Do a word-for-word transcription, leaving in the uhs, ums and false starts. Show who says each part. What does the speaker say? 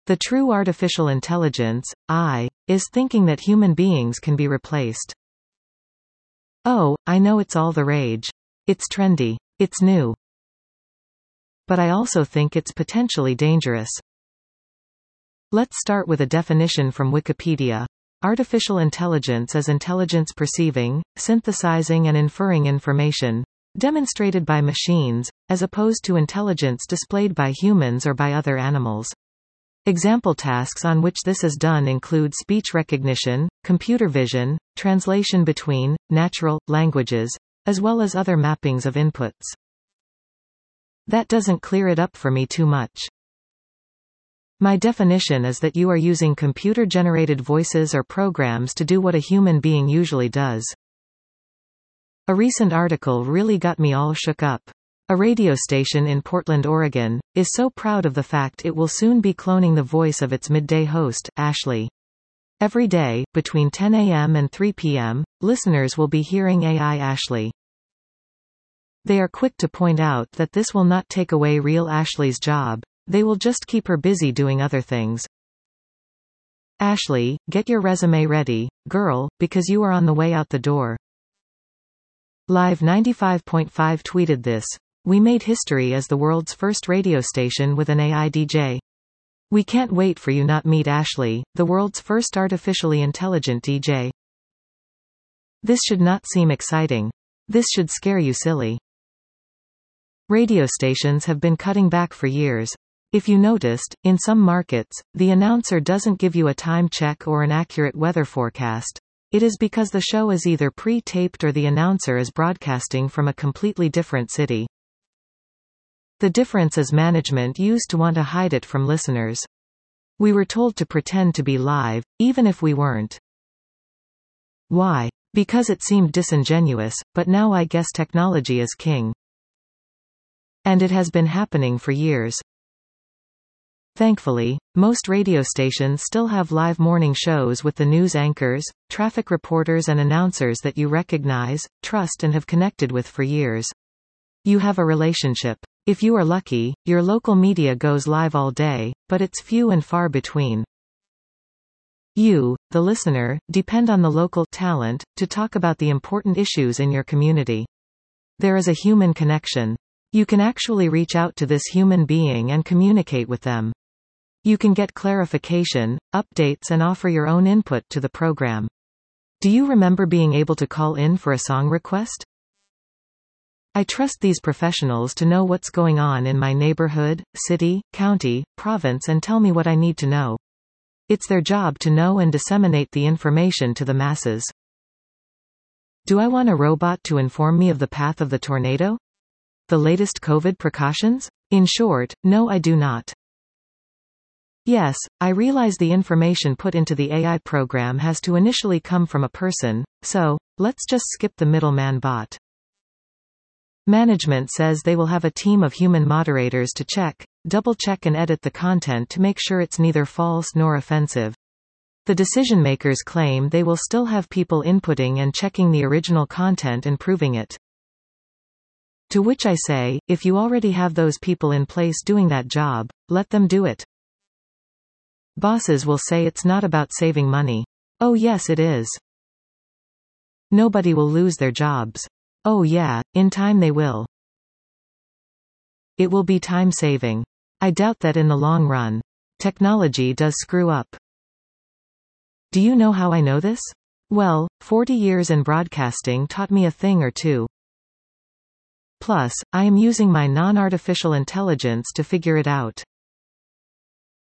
Speaker 1: The true artificial intelligence, A I, is thinking that human beings can be replaced. Oh, I know it's all the rage. It's trendy. It's new. But I also think it's potentially dangerous. Let's start with a definition from Wikipedia. Artificial intelligence is intelligence perceiving, synthesizing and inferring information, demonstrated by machines, as opposed to intelligence displayed by humans or by other animals. Example tasks on which this is done include speech recognition, computer vision, translation between, natural, languages, as well as other mappings of inputs. That doesn't clear it up for me too much. My definition is that you are using computer-generated voices or programs to do what a human being usually does. A recent article really got me all shook up. A radio station in Portland, Oregon, is so proud of the fact it will soon be cloning the voice of its midday host, Ashley. Every day, between ten a m and three p m, listeners will be hearing A I Ashley. They are quick to point out that this will not take away real Ashley's job, they will just keep her busy doing other things. Ashley, get your resume ready, girl, because you are on the way out the door. Live ninety-five point five tweeted this. We made history as the world's first radio station with an A I D J. We can't wait for you not meet Ashley, the world's first artificially intelligent D J. This should not seem exciting. This should scare you silly. Radio stations have been cutting back for years. If you noticed, in some markets, the announcer doesn't give you a time check or an accurate weather forecast. It is because the show is either pre-taped or the announcer is broadcasting from a completely different city. The difference is management used to want to hide it from listeners. We were told to pretend to be live, even if we weren't. Why? Because it seemed disingenuous, but now I guess technology is king. And it has been happening for years. Thankfully, most radio stations still have live morning shows with the news anchors, traffic reporters and announcers that you recognize, trust and have connected with for years. You have a relationship. If you are lucky, your local media goes live all day, but it's few and far between. You, the listener, depend on the local talent to talk about the important issues in your community. There is a human connection. You can actually reach out to this human being and communicate with them. You can get clarification, updates and offer your own input to the program. Do you remember being able to call in for a song request? I trust these professionals to know what's going on in my neighborhood, city, county, province and tell me what I need to know. It's their job to know and disseminate the information to the masses. Do I want a robot to inform me of the path of the tornado? The latest COVID precautions? In short, no, I do not. Yes, I realize the information put into the A I program has to initially come from a person, so, let's just skip the middleman bot. Management says they will have a team of human moderators to check, double-check and edit the content to make sure it's neither false nor offensive. The decision-makers claim they will still have people inputting and checking the original content and proving it. To which I say, if you already have those people in place doing that job, let them do it. Bosses will say it's not about saving money. Oh yes it is. Nobody will lose their jobs. Oh yeah, in time they will. It will be time-saving. I doubt that in the long run. Technology does screw up. Do you know how I know this? Well, forty years in broadcasting taught me a thing or two. Plus, I am using my non-artificial intelligence to figure it out.